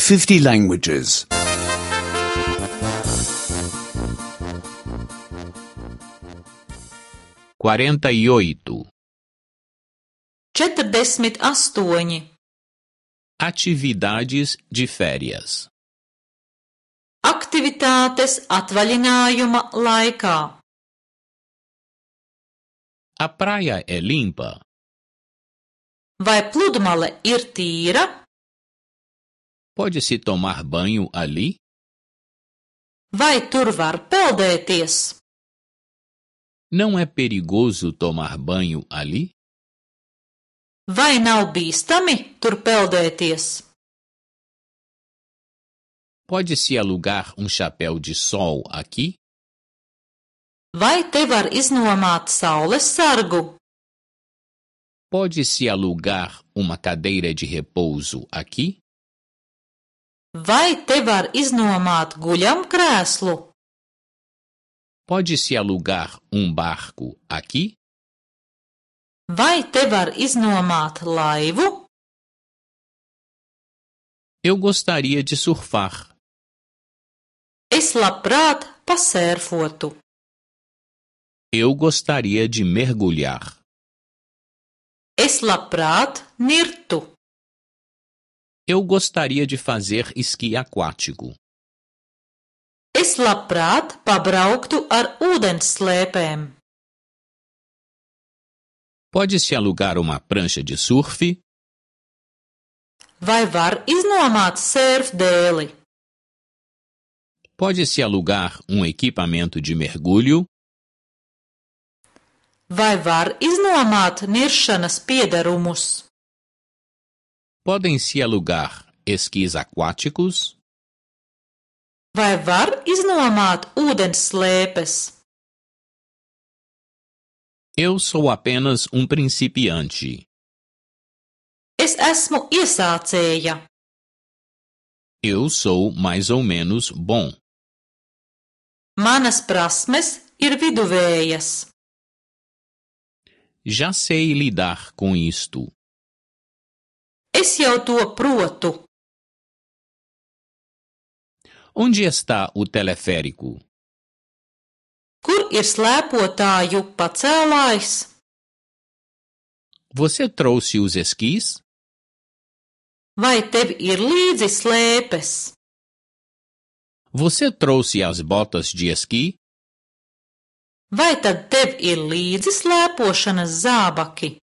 50 languages. 48. 48. Atividades de férias. Aktivitātes atvaļinājuma laikā. A praia é limpa? Vai pludmale ir tīra? Pode-se tomar banho ali? Vai tur var peldēties? Não é perigoso tomar banho ali? Vai nav bīstami tur peldēties? Pode-se alugar um chapéu de sol aqui? Vai te var iznomāt saules sargu? Pode-se alugar uma cadeira de repouso aqui? Vai te var iznomāt guļamkrēslu? Pode-se alugar um barco aqui? Vai te var iznomāt laivu? Eu gostaria de surfar. Es labprāt pasērfotu. Eu gostaria de mergulhar. Es labprāt nirtu. Eu gostaria de fazer esqui aquático. Es labprāt pabrauktu ar ūdensslēpēm. Pode-se alugar uma prancha de surf? Vai var iznomāt sērfdēli? Pode-se alugar um equipamento de mergulho? Vai var iznomāt niršanas piederumus? Podem-se alugar esquis aquáticos? Vai var iznomāt ūdensslēpes? Eu sou apenas um principiante. Es esmu iesācēja. Eu sou mais ou menos bom. Manas prasmes ir viduvējas. Já sei lidar com isto. Es jau to protu. Onde está o teleférico? Kur ir slēpotāju pacēlājs? Você trouxe os esquis? Vai tev ir līdzi slēpes? Você trouxe as botas de esqui? Vai tad tev ir līdzi slēpošanas zābaki?